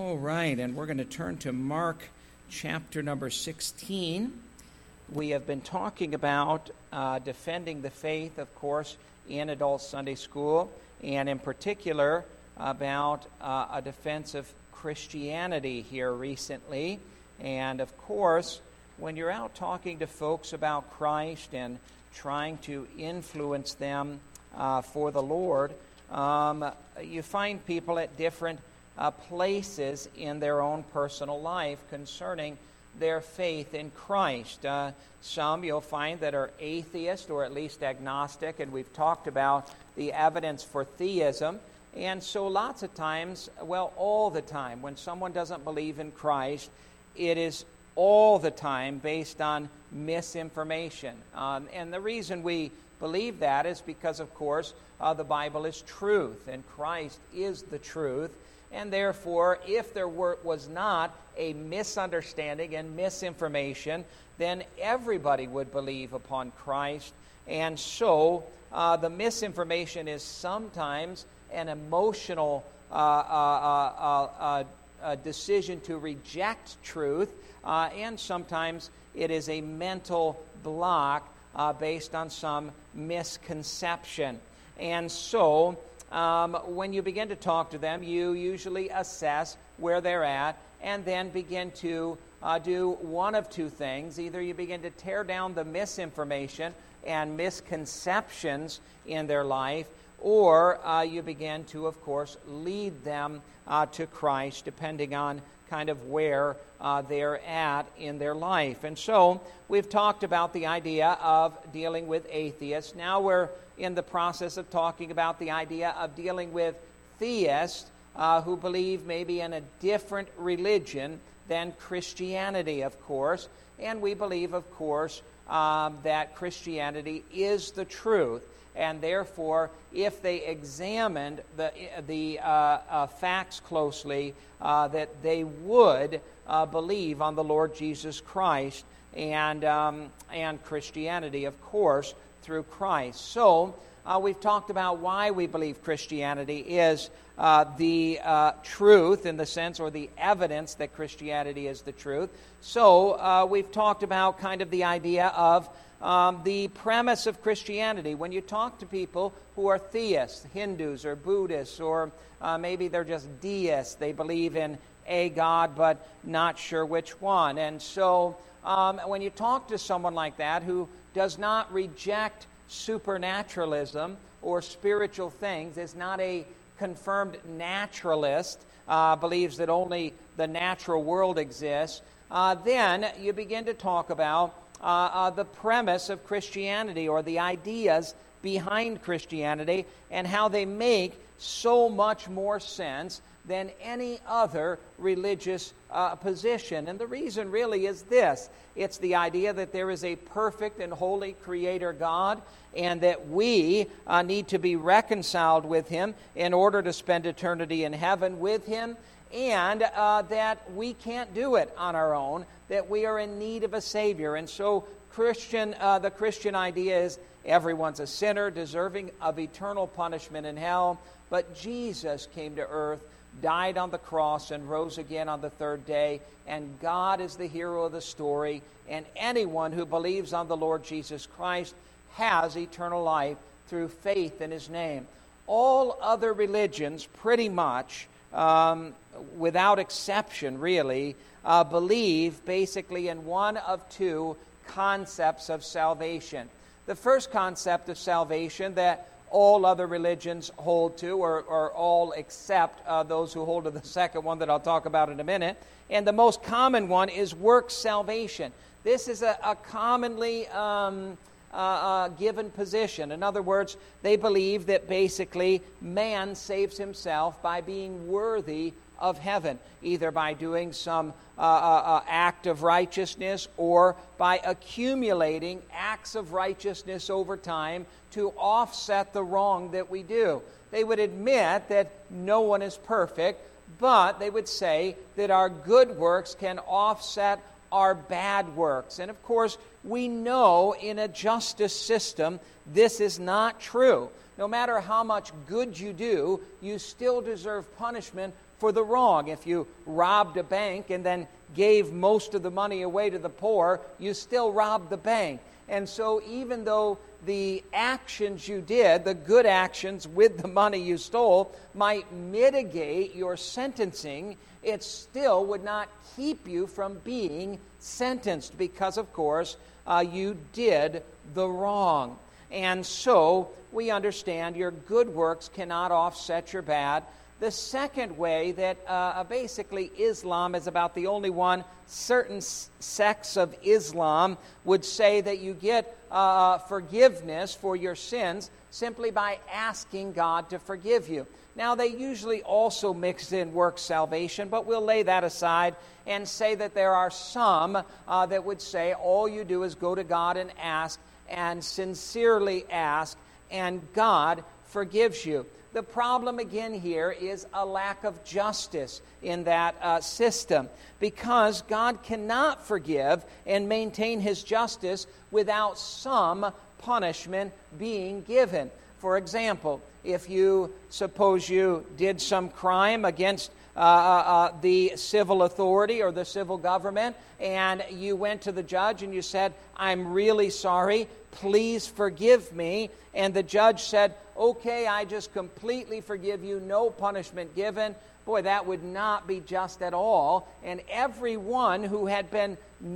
All right, and we're going to turn to Mark chapter number 16. We have been talking about defending the faith, of course, in adult Sunday school, and in particular about a defense of Christianity here recently. And of course, when you're out talking to folks about Christ and trying to influence them for the Lord, you find people at different places in their own personal life concerning their faith in Christ. Some you'll find that are atheist or at least agnostic, and we've talked about the evidence for theism. And so lots of times, well, all the time, when someone doesn't believe in Christ, it is all the time based on misinformation. And the reason we believe that is because, of course, the Bible is truth, and Christ is the truth. And therefore, if there was not a misunderstanding and misinformation, then everybody would believe upon Christ. And so, the misinformation is sometimes an emotional decision to reject truth, and sometimes it is a mental block based on some misconception. And so, when you begin to talk to them, you usually assess where they're at and then begin to do one of two things. Either you begin to tear down the misinformation and misconceptions in their life, or you begin to, of course, lead them to Christ, depending on kind of where they're at in their life. And so we've talked about the idea of dealing with atheists. Now we're in the process of talking about the idea of dealing with theists who believe maybe in a different religion than Christianity, of course. And we believe, of course, that Christianity is the truth. And therefore, if they examined the facts closely, that they would believe on the Lord Jesus Christ and Christianity, of course, through Christ. So, we've talked about why we believe Christianity is the truth in the sense, or the evidence that Christianity is the truth. So, we've talked about kind of the idea of the premise of Christianity. When you talk to people who are theists, Hindus or Buddhists, or maybe they're just deists, they believe in a God but not sure which one. And so when you talk to someone like that who does not reject supernaturalism or spiritual things, is not a confirmed naturalist, believes that only the natural world exists, then you begin to talk about the premise of Christianity, or the ideas behind Christianity, and how they make so much more sense than any other religious position. And the reason really is this. It's the idea that there is a perfect and holy Creator God, and that we need to be reconciled with Him in order to spend eternity in heaven with Him, and that we can't do it on our own, that we are in need of a Savior. And so the Christian idea is everyone's a sinner, deserving of eternal punishment in hell, but Jesus came to earth, died on the cross, and rose again on the third day, and God is the hero of the story, and anyone who believes on the Lord Jesus Christ has eternal life through faith in His name. All other religions, pretty much, without exception really, believe basically in one of two concepts of salvation. The first concept of salvation that all other religions hold to, or all except those who hold to the second one that I'll talk about in a minute. And the most common one is works salvation. This is a commonly given position. In other words, they believe that basically man saves himself by being worthy of heaven, either by doing some act of righteousness, or by accumulating acts of righteousness over time to offset the wrong that we do. They would admit that no one is perfect, but they would say that our good works can offset our bad works. And of course, we know in a justice system this is not true. No matter how much good you do, you still deserve punishment for the wrong. If you robbed a bank and then gave most of the money away to the poor, you still robbed the bank. And so even though the actions you did, the good actions with the money you stole, might mitigate your sentencing, it still would not keep you from being sentenced because, of course, you did the wrong. And so we understand your good works cannot offset your bad. The second way that basically Islam is about the only one, certain sects of Islam would say that you get forgiveness for your sins simply by asking God to forgive you. Now, they usually also mix in works salvation, but we'll lay that aside and say that there are some that would say all you do is go to God and ask, and sincerely ask, and God forgives you. The problem again here is a lack of justice in that system, because God cannot forgive and maintain His justice without some punishment being given. For example, if you suppose you did some crime against the civil authority or the civil government, and you went to the judge and you said, "I'm really sorry, please forgive me," and the judge said, "Okay, I just completely forgive you, no punishment given," boy, that would not be just at all. And everyone who had been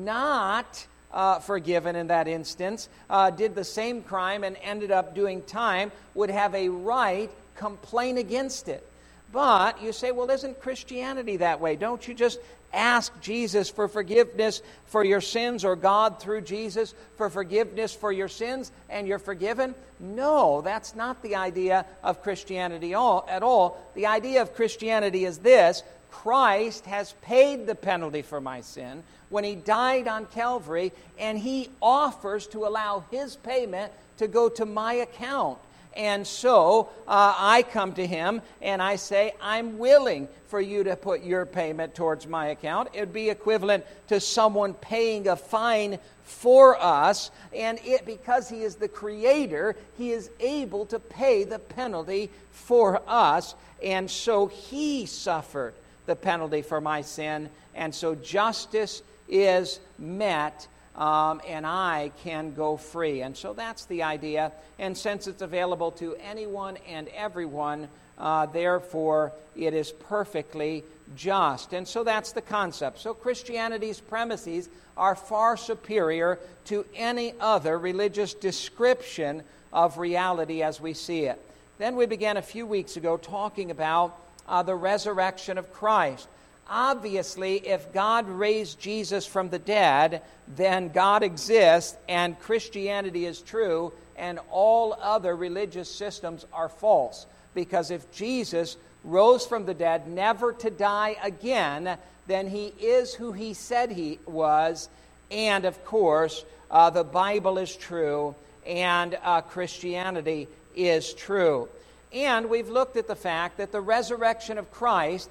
not forgiven in that instance, did the same crime and ended up doing time, would have a right complain against it. But you say, well, isn't Christianity that way? Don't you just ask Jesus for forgiveness for your sins, or God through Jesus for forgiveness for your sins, and you're forgiven? No, that's not the idea of Christianity at all. The idea of Christianity is this: Christ has paid the penalty for my sin when He died on Calvary, and He offers to allow His payment to go to my account. And so I come to Him and I say, I'm willing for you to put your payment towards my account. It would be equivalent to someone paying a fine for us, and because He is the Creator, He is able to pay the penalty for us, and so He suffered the penalty for my sin, and so justice is met, and I can go free. And so that's the idea. And since it's available to anyone and everyone, therefore it is perfectly just. And so that's the concept. So Christianity's premises are far superior to any other religious description of reality as we see it. Then we began a few weeks ago talking about the resurrection of Christ. Obviously, if God raised Jesus from the dead, then God exists and Christianity is true, and all other religious systems are false. Because if Jesus rose from the dead, never to die again, then He is who He said He was, and of course, the Bible is true, and Christianity is true. And we've looked at the fact that the resurrection of Christ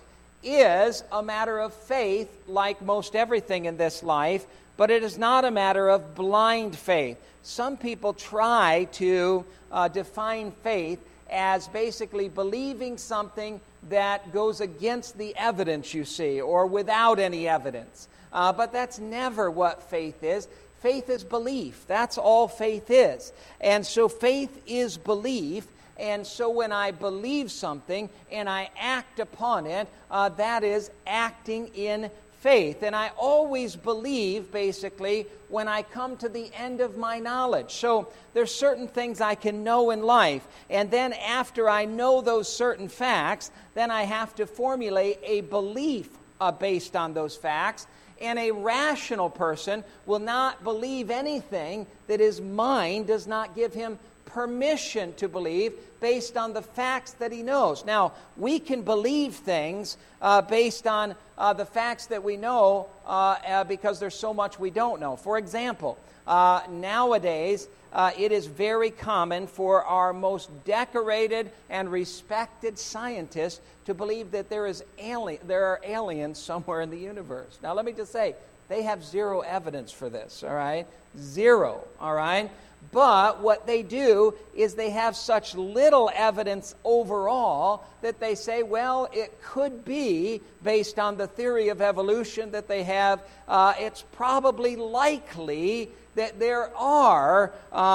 is a matter of faith, like most everything in this life, but it is not a matter of blind faith. Some people try to define faith as basically believing something that goes against the evidence you see, or without any evidence. But that's never what faith is. Faith is belief. That's all faith is. And so faith is belief. And so when I believe something and I act upon it, that is acting in faith. And I always believe, basically, when I come to the end of my knowledge. So there's certain things I can know in life. And then after I know those certain facts, then I have to formulate a belief based on those facts. And a rational person will not believe anything that his mind does not give him permission to believe based on the facts that he knows. Now, we can believe things based on the facts that we know because there's so much we don't know. For example, nowadays, it is very common for our most decorated and respected scientists to believe that there are aliens somewhere in the universe. Now, let me just say, they have zero evidence for this, all right? Zero, all right? But what they do is they have such little evidence overall that they say, well, it could be, based on the theory of evolution that they have, it's probably likely that there are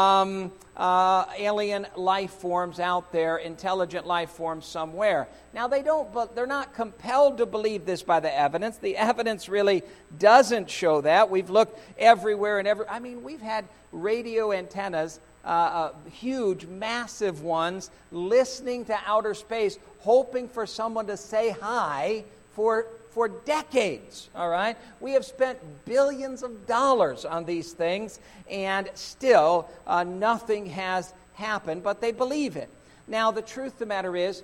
alien life forms out there, intelligent life forms somewhere. Now, they're not compelled to believe this by the evidence. The evidence really doesn't show that. We've looked everywhere and we've had radio antennas, huge, massive ones, listening to outer space, hoping for someone to say hi for decades, all right? We have spent billions of dollars on these things, and still nothing has happened, but they believe it. Now, the truth of the matter is,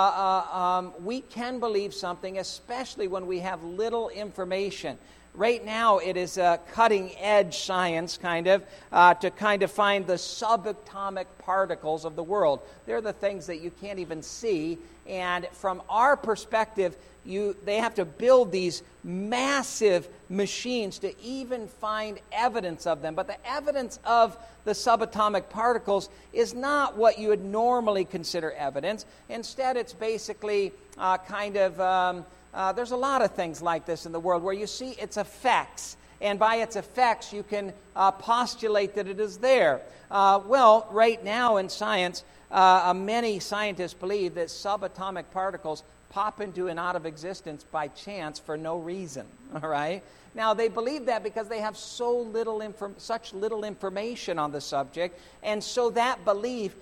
we can believe something, especially when we have little information. Right now, it is cutting-edge science, to find the subatomic particles of the world. They're the things that you can't even see, and from our perspective, they have to build these massive machines to even find evidence of them. But the evidence of the subatomic particles is not what you would normally consider evidence. Instead, it's basically there's a lot of things like this in the world where you see its effects, and by its effects you can postulate that it is there. Right now in science, many scientists believe that subatomic particles pop into and out of existence by chance for no reason, all right? Now, they believe that because they have such little information on the subject, and so that belief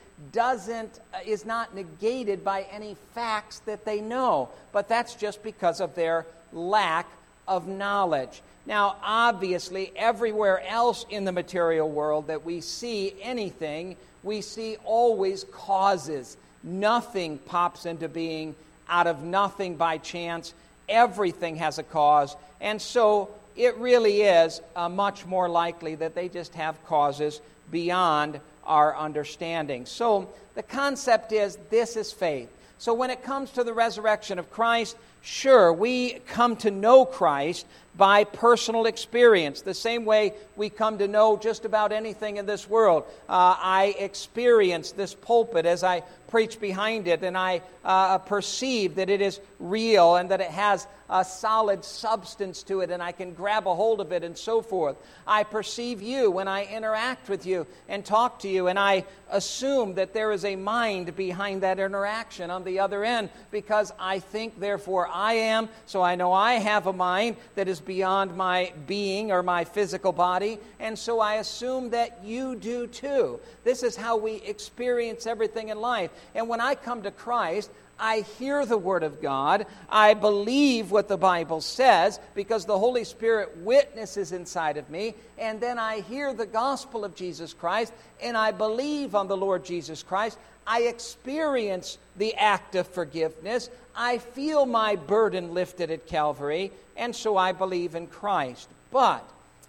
is not negated by any facts that they know, but that's just because of their lack of knowledge. Now, obviously, everywhere else in the material world that we see anything, we see always causes. Nothing pops into being out of nothing by chance. Everything has a cause, and so it really is much more likely that they just have causes beyond our understanding. So the concept is, this is faith. So when it comes to the resurrection of Christ, sure, we come to know Christ by personal experience, the same way we come to know just about anything in this world. I experience this pulpit as I preach behind it, and I perceive that it is real and that it has a solid substance to it, and I can grab a hold of it and so forth. I perceive you when I interact with you and talk to you, and I assume that there is a mind behind that interaction on the other end, because I think, therefore I am, so I know I have a mind that is beyond my being or my physical body, and so I assume that you do too. This is how we experience everything in life. And when I come to Christ, I hear the Word of God. I believe what the Bible says because the Holy Spirit witnesses inside of me. And then I hear the gospel of Jesus Christ, and I believe on the Lord Jesus Christ. I experience the act of forgiveness. I feel my burden lifted at Calvary, and so I believe in Christ. But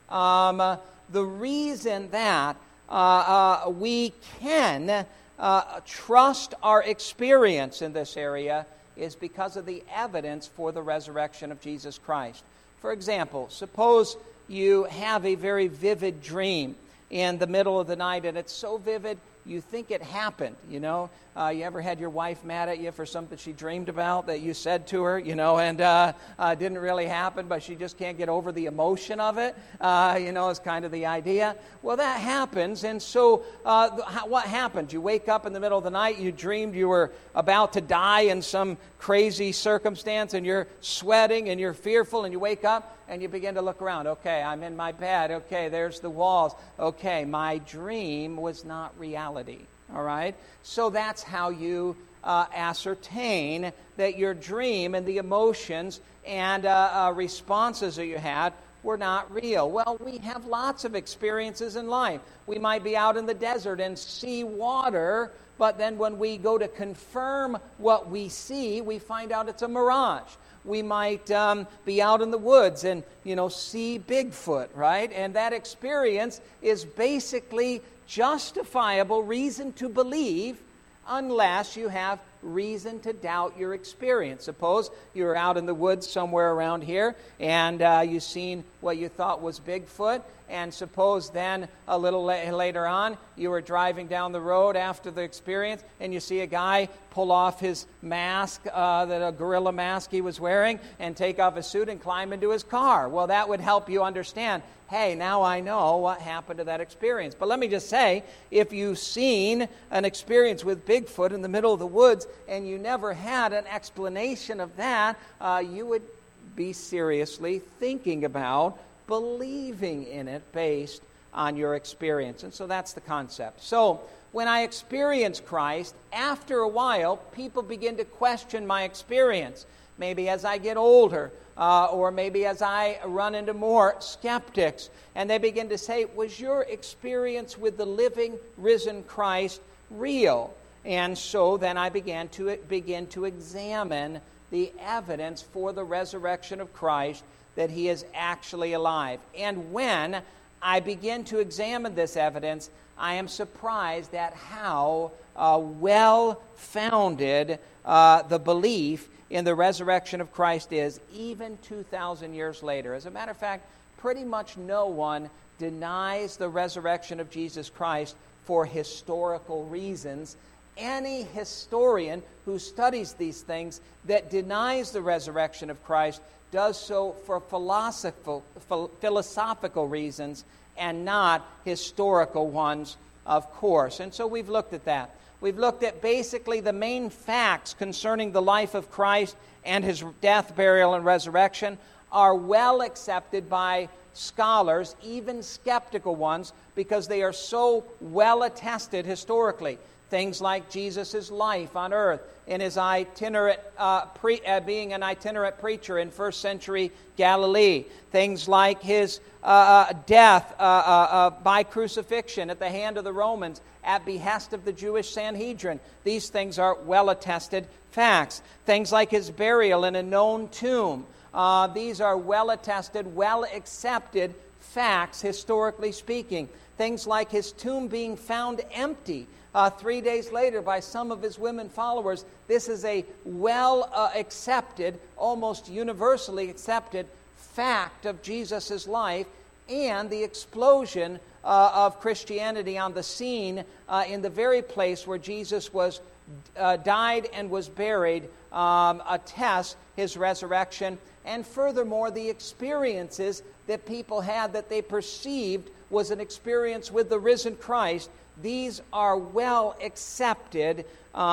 the reason that we can trust our experience in this area is because of the evidence for the resurrection of Jesus Christ. For example, suppose you have a very vivid dream in the middle of the night, and it's so vivid you think it happened, you know. You ever had your wife mad at you for something she dreamed about that you said to her, you know, and didn't really happen, but she just can't get over the emotion of it, is kind of the idea. Well, that happens, and so what happened? You wake up in the middle of the night, you dreamed you were about to die in some crazy circumstance, and you're sweating, and you're fearful, and you wake up, and you begin to look around. Okay, I'm in my bed. Okay, there's the walls. Okay, my dream was not reality. All right? So that's how you ascertain that your dream and the emotions and responses that you had were not real. Well, we have lots of experiences in life. We might be out in the desert and see water, but then when we go to confirm what we see, we find out it's a mirage. We might be out in the woods and, see Bigfoot, right? And that experience is basically justifiable reason to believe unless you have reason to doubt your experience. Suppose you're out in the woods somewhere around here and you've seen what you thought was Bigfoot, and suppose then a little later on you were driving down the road after the experience and you see a guy pull off his mask, that a gorilla mask he was wearing, and take off his suit and climb into his car. Well, that would help you understand, hey, now I know what happened to that experience. But let me just say, if you've seen an experience with Bigfoot in the middle of the woods and you never had an explanation of that, you would be seriously thinking about believing in it based on your experience. And so that's the concept. So when I experience Christ, after a while, people begin to question my experience. Maybe as I get older, or maybe as I run into more skeptics, and they begin to say, was your experience with the living, risen Christ real? And so then I begin to examine the evidence for the resurrection of Christ, that he is actually alive. And when I begin to examine this evidence, I am surprised at how well-founded the belief in the resurrection of Christ is, even 2,000 years later. As a matter of fact, pretty much no one denies the resurrection of Jesus Christ for historical reasons. Any historian who studies these things that denies the resurrection of Christ does so for philosophical reasons and not historical ones, of course. And so we've looked at that. We've looked at basically the main facts concerning the life of Christ and his death, burial, and resurrection are well accepted by scholars, even skeptical ones, because they are so well attested historically. Things like Jesus' life on earth, in his itinerant being an itinerant preacher in first century Galilee. Things like his death by crucifixion at the hand of the Romans at behest of the Jewish Sanhedrin. These things are well-attested facts. Things like his burial in a known tomb. These are well-attested, well-accepted facts, historically speaking. Things like his tomb being found empty 3 days later by some of his women followers. This is a well-accepted, almost universally accepted fact of Jesus' life, and the explosion of Christianity on the scene in the very place where Jesus was died and was buried attests his resurrection. And furthermore, the experiences that people had that they perceived was an experience with the risen Christ. These are well-accepted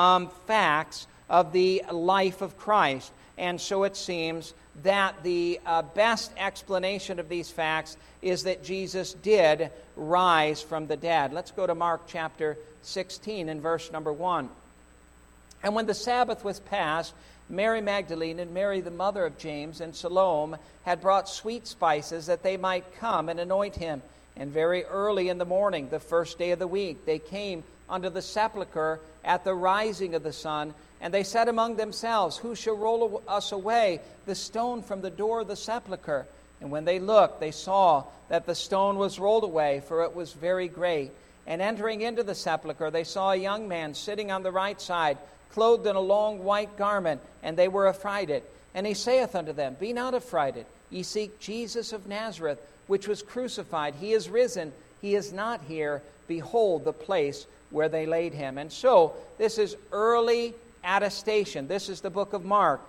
facts of the life of Christ. And so it seems that the best explanation of these facts is that Jesus did rise from the dead. Let's go to Mark chapter 16 and verse number 1. And when the Sabbath was past, Mary Magdalene and Mary the mother of James and Salome had brought sweet spices that they might come and anoint him. And very early in the morning, the first day of the week, they came unto the sepulchre at the rising of the sun. And they said among themselves, who shall roll us away the stone from the door of the sepulchre? And when they looked, they saw that the stone was rolled away, for it was very great. And entering into the sepulchre, they saw a young man sitting on the right side, clothed in a long white garment, and they were affrighted. And he saith unto them, be not affrighted. Ye seek Jesus of Nazareth, which was crucified. He is risen. He is not here. Behold the place where they laid him. And so, this is early attestation. This is the book of Mark.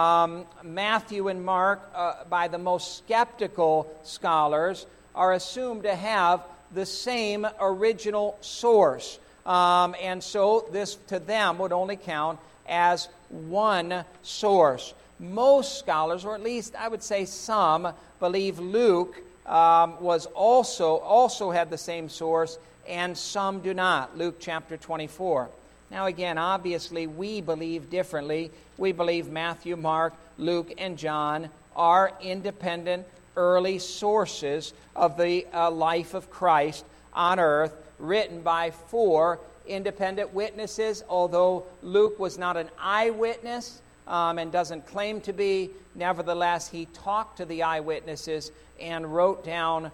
Matthew and Mark, by the most skeptical scholars, are assumed to have the same original source. And so this to them would only count as one source. Most scholars, or at least I would say some, believe Luke was also had the same source, and some do not. Luke chapter 24. Now again, obviously we believe differently. We believe Matthew, Mark, Luke, and John are independent early sources of the life of Christ on earth, written by 4 independent witnesses. Although Luke was not an eyewitness and doesn't claim to be, nevertheless he talked to the eyewitnesses and wrote down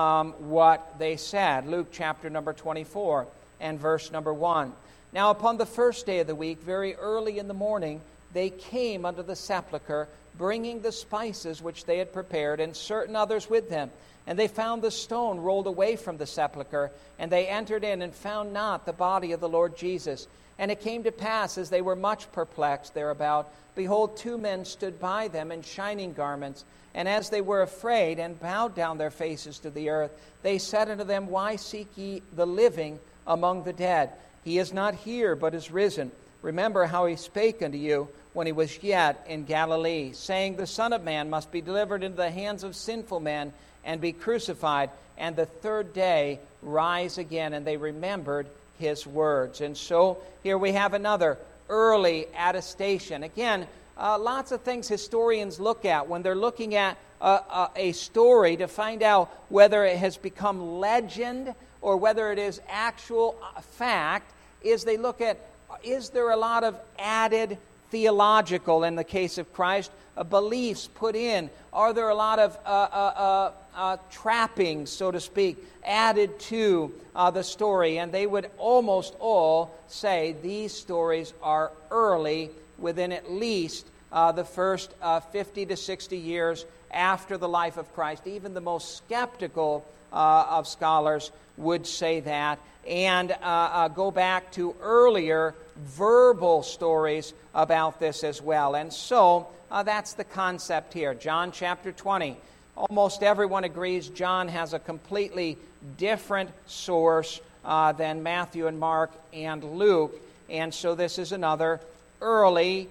what they said. Luke chapter number 24 and verse number 1. Now upon the first day of the week, very early in the morning, they came unto the sepulchre, bringing the spices which they had prepared, and certain others with them. And they found the stone rolled away from the sepulchre, and they entered in and found not the body of the Lord Jesus. And it came to pass, as they were much perplexed thereabout, behold, 2 men stood by them in shining garments. And as they were afraid and bowed down their faces to the earth, they said unto them, Why seek ye the living among the dead? He is not here, but is risen. Remember how he spake unto you when he was yet in Galilee, saying, The Son of Man must be delivered into the hands of sinful men, and be crucified, and the 3rd day rise again. And they remembered his words. And so here we have another early attestation. Again, lots of things historians look at when they're looking at a story to find out whether it has become legend or whether it is actual fact, is they look at, is there a lot of added theological, in the case of Christ, beliefs put in? Are there a lot of trappings, so to speak, added to the story? And they would almost all say these stories are early, within at least the first 50 to 60 years after the life of Christ. Even the most skeptical of scholars would say that, and go back to earlier verbal stories about this as well. And so that's the concept here. John chapter 20. Almost everyone agrees John has a completely different source than Matthew and Mark and Luke. And so this is another early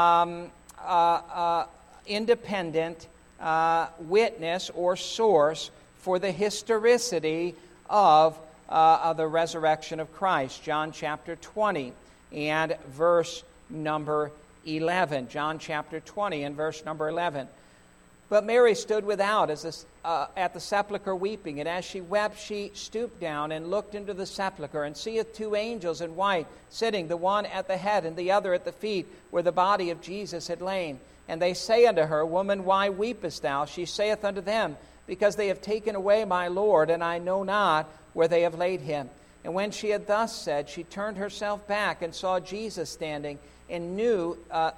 independent witness or source for the historicity of the resurrection of Christ. John chapter 20 and verse number 11. John chapter 20 and verse number 11. But Mary stood without at the sepulchre weeping, and as she wept, she stooped down and looked into the sepulchre, and seeth 2 angels in white sitting, the one at the head and the other at the feet, where the body of Jesus had lain. And they say unto her, Woman, why weepest thou? She saith unto them, Because they have taken away my Lord, and I know not where they have laid him. And when she had thus said, she turned herself back and saw Jesus standing, and knew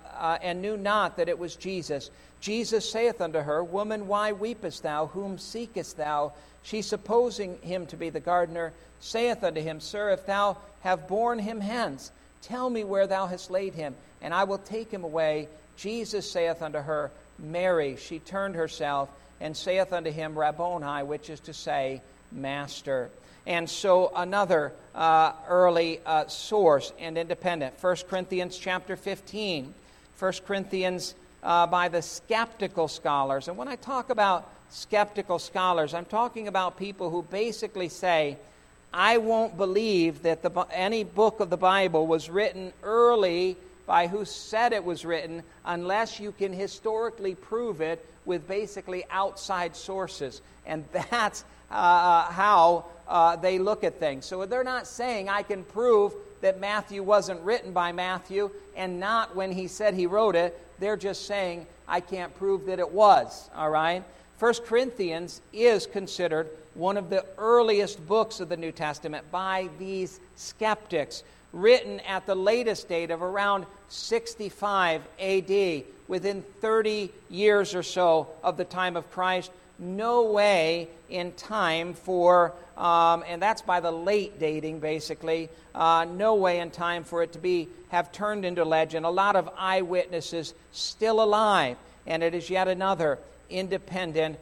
not that it was Jesus. Jesus saith unto her, Woman, why weepest thou? Whom seekest thou? She, supposing him to be the gardener, saith unto him, Sir, if thou have borne him hence, tell me where thou hast laid him, and I will take him away. Jesus saith unto her, Mary. She turned herself and saith unto him, Rabboni, which is to say, Master. And so another early source and independent. 1 Corinthians chapter 15. 1 Corinthians by the skeptical scholars. And when I talk about skeptical scholars, I'm talking about people who basically say, I won't believe that any book of the Bible was written early by who said it was written unless you can historically prove it with basically outside sources. And that's how they look at things. So they're not saying I can prove that Matthew wasn't written by Matthew and not when he said he wrote it. They're just saying I can't prove that it was. All right? 1 Corinthians is considered one of the earliest books of the New Testament by these skeptics, written at the latest date of around 65 A.D., within 30 years or so of the time of Christ. No way in time for, and that's by the late dating basically, no way in time for it to have turned into legend. A lot of eyewitnesses still alive, and it is yet another independent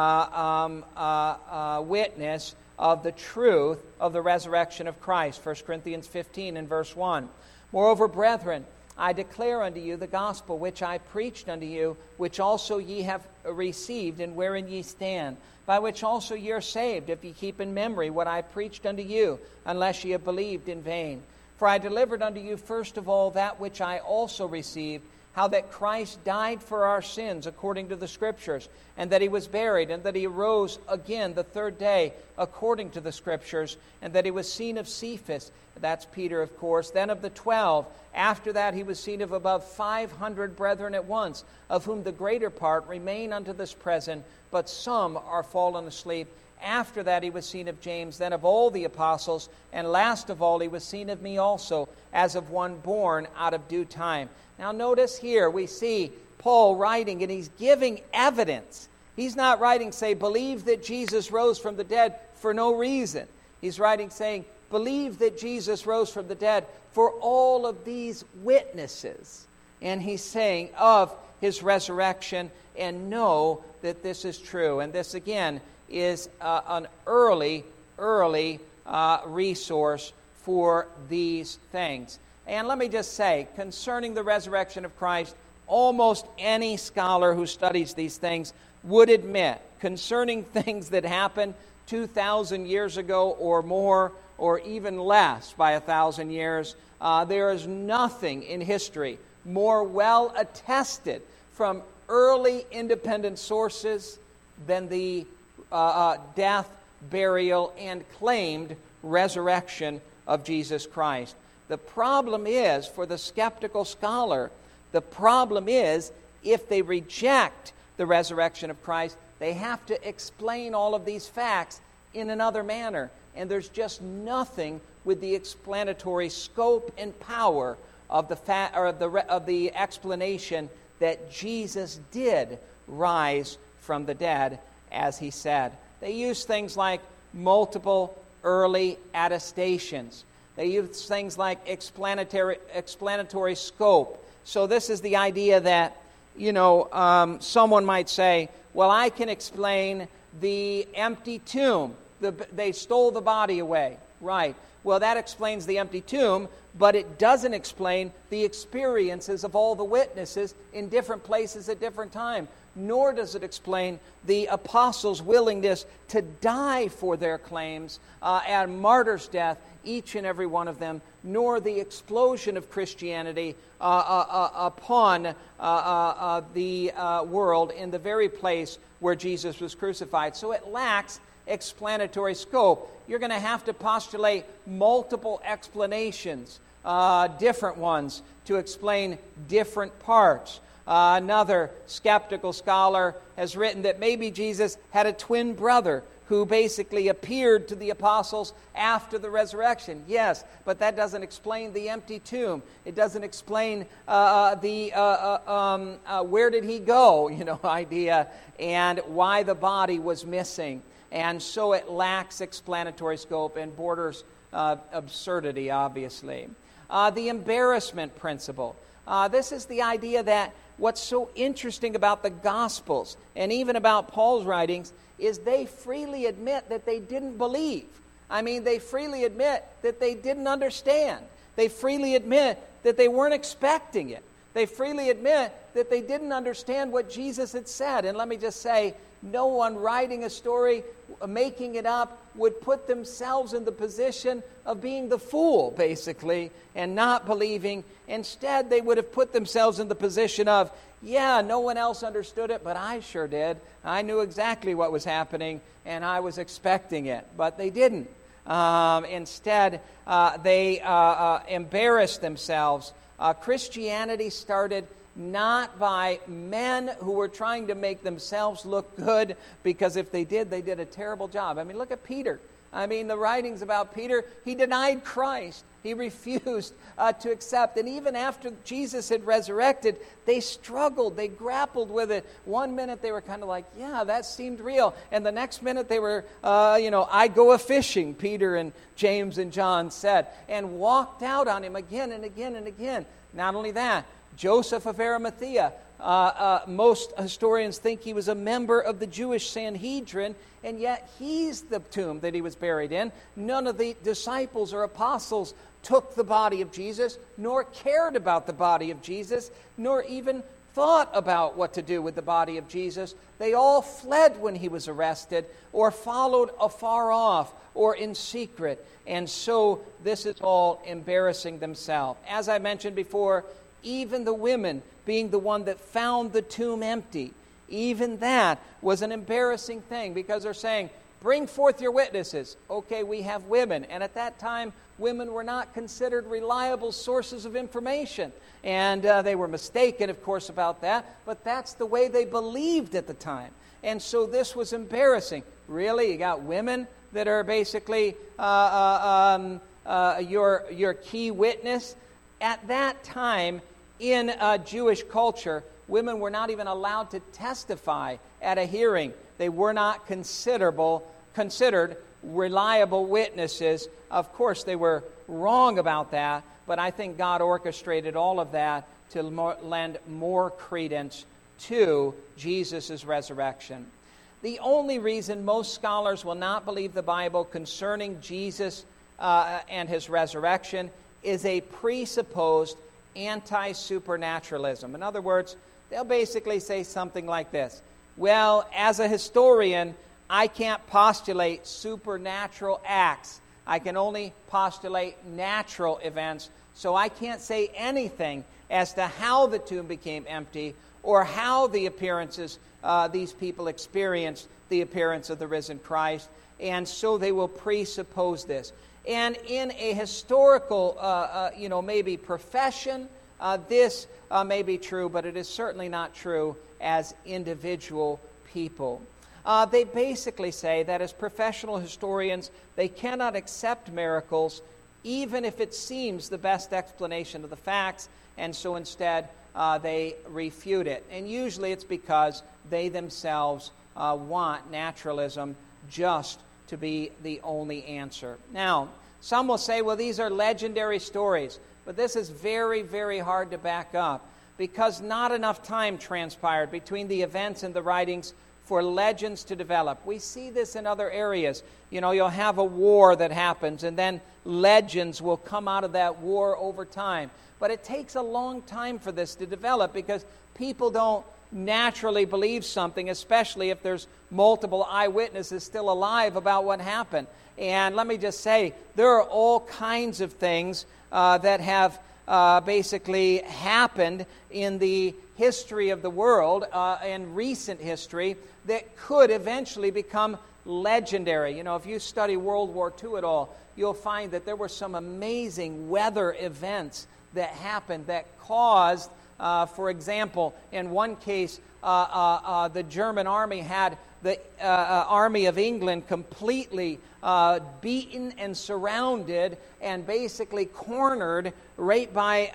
witness of the truth of the resurrection of Christ. 1 Corinthians 15 and verse 1. Moreover, brethren, I declare unto you the gospel which I preached unto you, which also ye have received, and wherein ye stand, by which also ye are saved, if ye keep in memory what I preached unto you, unless ye have believed in vain. For I delivered unto you first of all that which I also received, how that Christ died for our sins according to the Scriptures, and that he was buried, and that he arose again the 3rd day according to the Scriptures, and that he was seen of Cephas, that's Peter, of course, then of the 12. After that he was seen of above 500 brethren at once, of whom the greater part remain unto this present, but some are fallen asleep. After that he was seen of James, then of all the apostles, and last of all he was seen of me also, as of one born out of due time. Now notice here we see Paul writing, and he's giving evidence. He's not writing, say, believe that Jesus rose from the dead for no reason. He's writing saying, believe that Jesus rose from the dead for all of these witnesses. And he's saying of his resurrection, and know that this is true. And this, again, is an early resource for these things. And let me just say, concerning the resurrection of Christ, almost any scholar who studies these things would admit, concerning things that happened 2,000 years ago or more, or even less by 1,000 years, there is nothing in history more well attested from early independent sources than the death, burial, and claimed resurrection of Jesus Christ. The problem is, for the skeptical scholar, the problem is, if they reject the resurrection of Christ, they have to explain all of these facts in another manner. And there's just nothing with the explanatory scope and power of the explanation that Jesus did rise from the dead, as he said. They use things like multiple early attestations. They use things like explanatory scope. So this is the idea that, someone might say, well, I can explain the empty tomb. They stole the body away. Right. Well, that explains the empty tomb, but it doesn't explain the experiences of all the witnesses in different places at different times. Nor does it explain the apostles' willingness to die for their claims at martyr's death, each and every one of them, nor the explosion of Christianity upon the world in the very place where Jesus was crucified. So it lacks explanatory scope. You're going to have to postulate multiple explanations, different ones, to explain different parts. Another skeptical scholar has written that maybe Jesus had a twin brother who basically appeared to the apostles after the resurrection. Yes, but that doesn't explain the empty tomb. It doesn't explain where did he go, idea, and why the body was missing. And so it lacks explanatory scope and borders absurdity, obviously. The embarrassment principle. This is the idea that what's so interesting about the Gospels and even about Paul's writings is they freely admit that they didn't believe. I mean, they freely admit that they didn't understand. They freely admit that they weren't expecting it. They freely admit that they didn't understand what Jesus had said. And let me just say, no one writing a story, making it up, would put themselves in the position of being the fool, basically, and not believing. Instead, they would have put themselves in the position of, yeah, no one else understood it, but I sure did. I knew exactly what was happening, and I was expecting it. But they didn't. Instead, they embarrassed themselves. Christianity started not by men who were trying to make themselves look good, because if they did a terrible job. I mean, look at Peter. I mean, the writings about Peter, he denied Christ. He refused to accept. And even after Jesus had resurrected, they struggled. They grappled with it. One minute they were kind of like, yeah, that seemed real. And the next minute they were, I go a-fishing, Peter and James and John said, and walked out on him again and again and again. Not only that, Joseph of Arimathea, most historians think he was a member of the Jewish Sanhedrin, and yet he's the tomb that he was buried in. None of the disciples or apostles took the body of Jesus, nor cared about the body of Jesus, nor even thought about what to do with the body of Jesus. They all fled when he was arrested, or followed afar off, or in secret. And so this is all embarrassing themselves. As I mentioned before, even the women being the one that found the tomb empty, even that was an embarrassing thing, because they're saying, Bring forth your witnesses. Okay, we have women. And at that time, women were not considered reliable sources of information. And they were mistaken, of course, about that. But that's the way they believed at the time. And so this was embarrassing. Really? You got women that are basically your key witness? At that time, in Jewish culture, women were not even allowed to testify at a hearing. They were not considered reliable witnesses. Of course, they were wrong about that, but I think God orchestrated all of that to lend more credence to Jesus' resurrection. The only reason most scholars will not believe the Bible concerning Jesus and his resurrection is a presupposed anti-supernaturalism. In other words, they'll basically say something like this. Well, as a historian, I can't postulate supernatural acts. I can only postulate natural events, so I can't say anything as to how the tomb became empty or how the appearances, these people experienced the appearance of the risen Christ, and so they will presuppose this. And in a historical, maybe profession, this may be true, but it is certainly not true as individual people. They basically say that as professional historians, they cannot accept miracles even if it seems the best explanation of the facts, and so instead they refute it. And usually it's because they themselves want naturalism just to be the only answer. Now, some will say, well, these are legendary stories, but this is very, very hard to back up because not enough time transpired between the events and the writings for legends to develop. We see this in other areas. You know, you'll have a war that happens, and then legends will come out of that war over time. But it takes a long time for this to develop because people don't naturally believe something, especially if there's multiple eyewitnesses still alive about what happened. And let me just say, there are all kinds of things that have basically happened in the history of the world, in recent history, that could eventually become legendary. You know, if you study World War II at all, you'll find that there were some amazing weather events that happened that caused, for example, in one case, the German army had the army of England completely beaten and surrounded and basically cornered right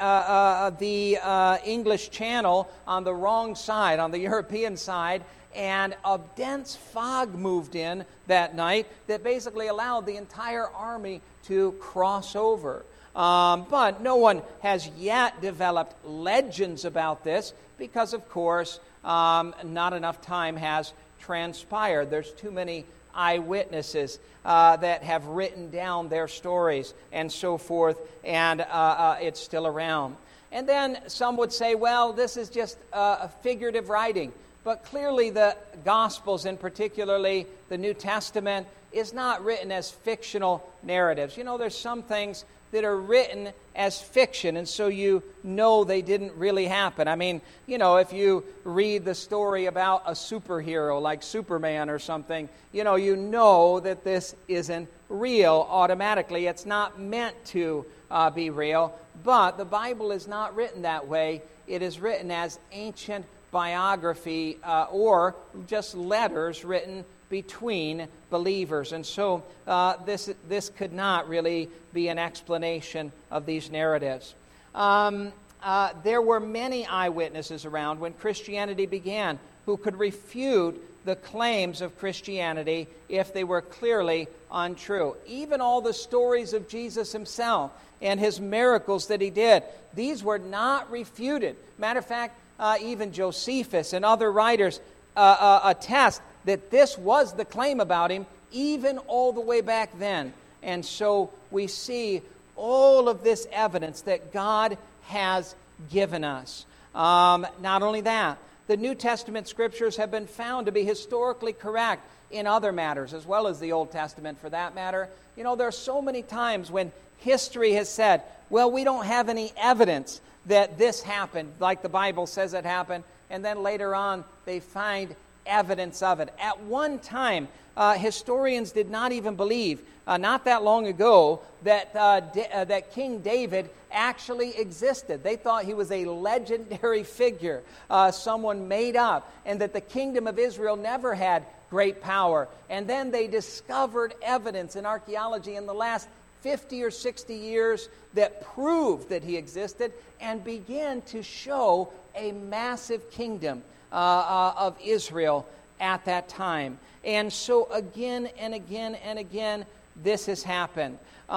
by the English Channel on the wrong side, on the European side, and a dense fog moved in that night that basically allowed the entire army to cross over. But no one has yet developed legends about this because, of course, not enough time has transpired. There's too many eyewitnesses that have written down their stories and so forth, and it's still around. And then some would say, well, this is just a figurative writing. But clearly the Gospels, and particularly the New Testament, is not written as fictional narratives. You know, there's some things that are written as fiction, and so you know they didn't really happen. I mean, you know, if you read the story about a superhero like Superman or something, you know that this isn't real automatically. It's not meant to be real, but the Bible is not written that way. It is written as ancient biography or just letters written between believers. And so this could not really be an explanation of these narratives. There were many eyewitnesses around when Christianity began who could refute the claims of Christianity if they were clearly untrue. Even all the stories of Jesus himself and his miracles that he did, these were not refuted. Matter of fact, even Josephus and other writers attest that this was the claim about him even all the way back then. And so we see all of this evidence that God has given us. Not only that, the New Testament scriptures have been found to be historically correct in other matters, as well as the Old Testament for that matter. You know, there are so many times when history has said, well, we don't have any evidence that this happened, like the Bible says it happened, and then later on they find evidence of it. At one time, historians did not even believe, not that long ago, that King David actually existed. They thought he was a legendary figure, someone made up, and that the kingdom of Israel never had great power. And then they discovered evidence in archaeology in the last 50 or 60 years that proved that he existed and began to show a massive kingdom of Israel at that time. And so again and again and again, this has happened.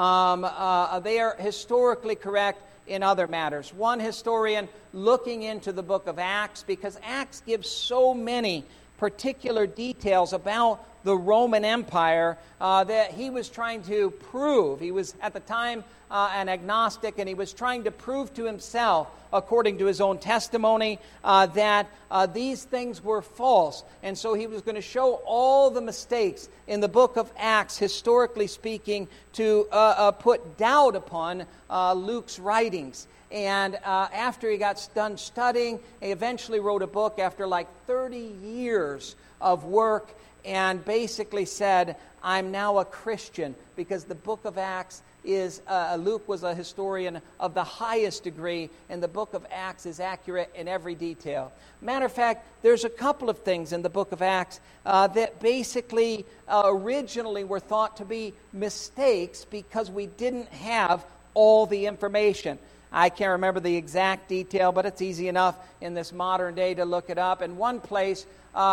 They are historically correct in other matters. One historian looking into the book of Acts, because Acts gives so many particular details about the Roman Empire that he was trying to prove. He was at the time an agnostic, and he was trying to prove to himself, according to his own testimony, that these things were false. And so he was going to show all the mistakes in the book of Acts, historically speaking, to put doubt upon Luke's writings. And after he got done studying, he eventually wrote a book after like 30 years of work, and basically said, I'm now a Christian, because the book of Acts is, Luke was a historian of the highest degree, and the book of Acts is accurate in every detail. Matter of fact, there's a couple of things in the book of Acts that basically originally were thought to be mistakes because we didn't have all the information. I can't remember the exact detail, but it's easy enough in this modern day to look it up. In one place,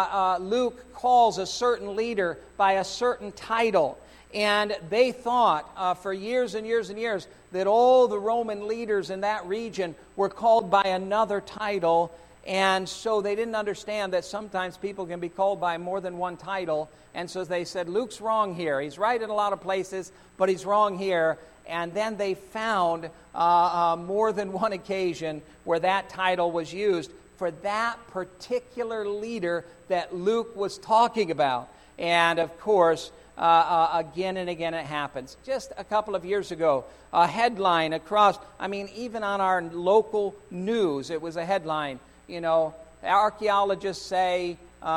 Luke calls a certain leader by a certain title. And they thought for years and years and years that all the Roman leaders in that region were called by another title. And so they didn't understand that sometimes people can be called by more than one title. And so they said, Luke's wrong here. He's right in a lot of places, but he's wrong here. And then they found more than one occasion where that title was used for that particular leader that Luke was talking about. And of course, again and again it happens. Just a couple of years ago, a headline across, even on our local news, it was a headline. Archaeologists say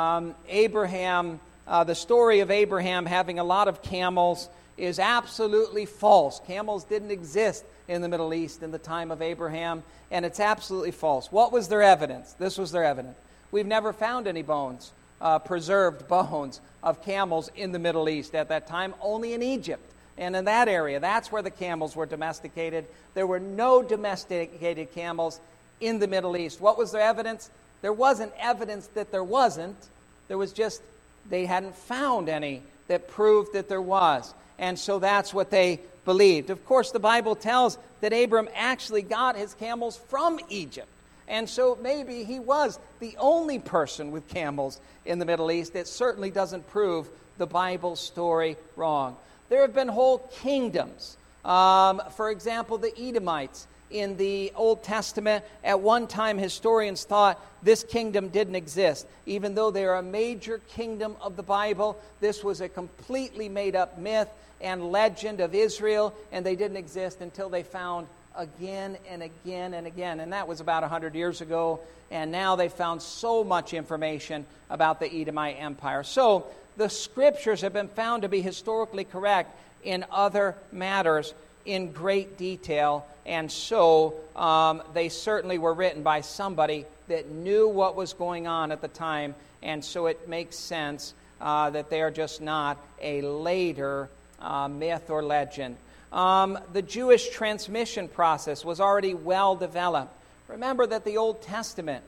Abraham, the story of Abraham having a lot of camels is absolutely false. Camels didn't exist in the Middle East in the time of Abraham, and it's absolutely false. What was their evidence? This was their evidence. We've never found any bones, preserved bones of camels in the Middle East at that time, only in Egypt. And in that area, that's where the camels were domesticated. There were no domesticated camels in the Middle East. What was their evidence? There wasn't evidence that there wasn't. There was just, they hadn't found any that proved that there was. And so that's what they believed. Of course, the Bible tells that Abram actually got his camels from Egypt. And so maybe he was the only person with camels in the Middle East. It certainly doesn't prove the Bible story wrong. There have been whole kingdoms. For example, the Edomites in the Old Testament. At one time, historians thought this kingdom didn't exist. Even though they're a major kingdom of the Bible, this was a completely made-up myth and legend of Israel, and they didn't exist until they found again and again and again. And that was about 100 years ago, and now they found so much information about the Edomite Empire. So the Scriptures have been found to be historically correct in other matters in great detail, and so they certainly were written by somebody that knew what was going on at the time, and so it makes sense that they are just not a later myth or legend. The Jewish transmission process was already well developed. Remember that the Old Testament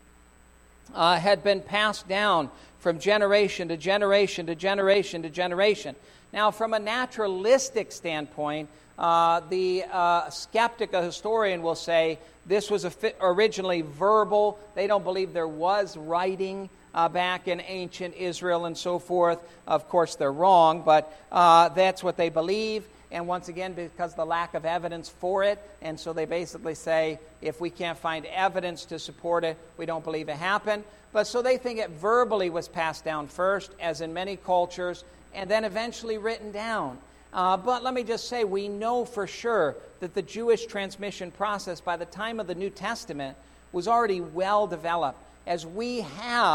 had been passed down from generation to generation to generation to generation. Now, from a naturalistic standpoint, the skeptic, a historian, will say this was originally verbal. They don't believe there was writing back in ancient Israel and so forth. Of course, they're wrong, but that's what they believe. And once again, because of the lack of evidence for it, and so they basically say, if we can't find evidence to support it, we don't believe it happened. But so they think it verbally was passed down first, as in many cultures, and then eventually written down. But let me just say, we know for sure that the Jewish transmission process by the time of the New Testament was already well developed, as we have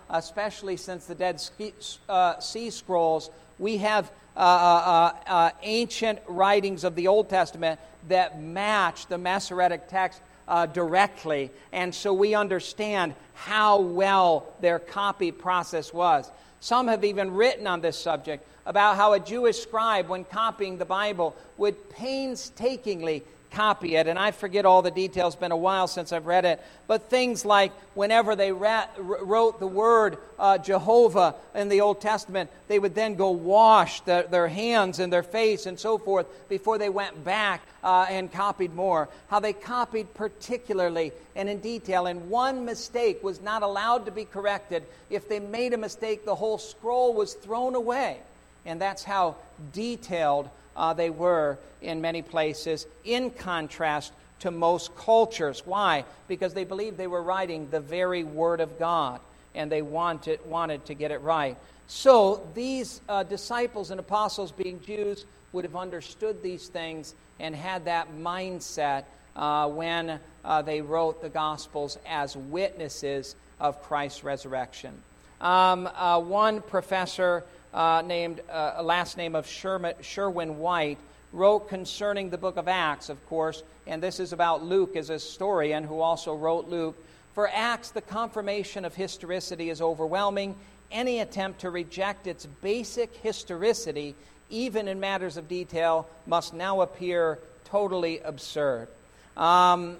especially since the Dead Sea Scrolls, we have ancient writings of the Old Testament that match the Masoretic text directly, and so we understand how well their copy process was. Some have even written on this subject about how a Jewish scribe, when copying the Bible, would painstakingly copy it, and I forget all the details. It's been a while since I've read it, but things like whenever they wrote the word Jehovah in the Old Testament, they would then go wash their hands and their face and so forth before they went back and copied more. How they copied particularly and in detail, and one mistake was not allowed to be corrected. If they made a mistake, the whole scroll was thrown away, and that's how detailed they were in many places, in contrast to most cultures. Why? Because they believed they were writing the very Word of God, and they wanted to get it right. So these disciples and apostles, being Jews, would have understood these things and had that mindset when they wrote the Gospels as witnesses of Christ's resurrection. One professor named last name of Sherwin White wrote concerning the book of Acts, of course, and this is about Luke as a historian who also wrote Luke. For Acts, the confirmation of historicity is overwhelming. Any attempt to reject its basic historicity, even in matters of detail, must now appear totally absurd. Many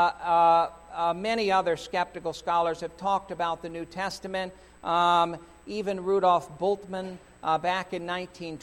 other skeptical scholars have talked about the New Testament. Even Rudolf Bultmann, back in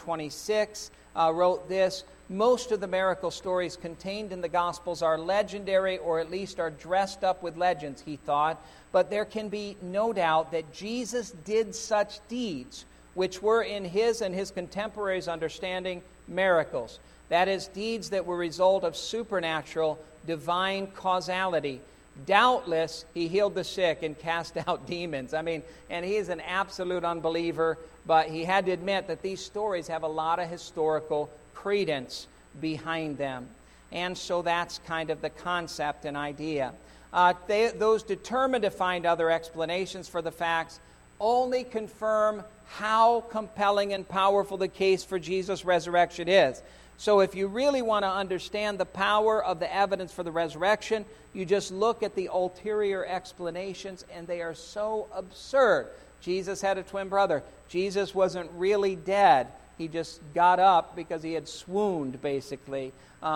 1926, wrote this: most of the miracle stories contained in the Gospels are legendary, or at least are dressed up with legends, he thought. But there can be no doubt that Jesus did such deeds, which were in his and his contemporaries' understanding miracles. That is, deeds that were result of supernatural, divine causality. Doubtless, he healed the sick and cast out demons. And he is an absolute unbeliever, but he had to admit that these stories have a lot of historical credence behind them. And so that's kind of the concept and idea. Those determined to find other explanations for the facts only confirm how compelling and powerful the case for Jesus' resurrection is. So if you really want to understand the power of the evidence for the resurrection, you just look at the ulterior explanations, and they are so absurd. Jesus had a twin brother. Jesus wasn't really dead. He just got up because he had swooned, basically.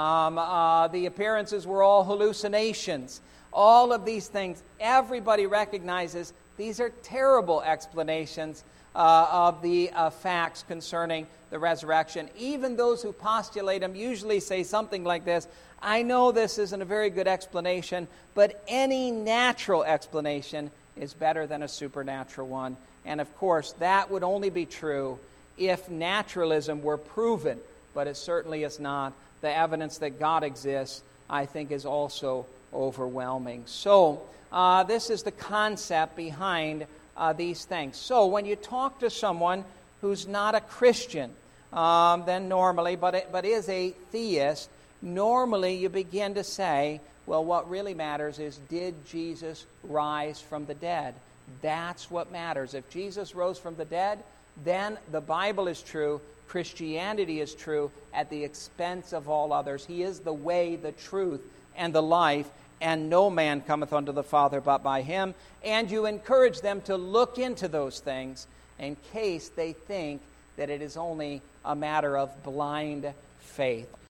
The appearances were all hallucinations. All of these things, everybody recognizes these are terrible explanations of the facts concerning the resurrection. Even those who postulate them usually say something like this: I know this isn't a very good explanation, but any natural explanation is better than a supernatural one. And of course, that would only be true if naturalism were proven, but it certainly is not. The evidence that God exists, I think, is also overwhelming. So, this is the concept behind these things. So when you talk to someone who's not a Christian, then normally, but is a theist, normally you begin to say, well, what really matters is, did Jesus rise from the dead? That's what matters. If Jesus rose from the dead, then the Bible is true, Christianity is true, at the expense of all others. He is the way, the truth, and the life, and no man cometh unto the Father but by him. And you encourage them to look into those things in case they think that it is only a matter of blind faith.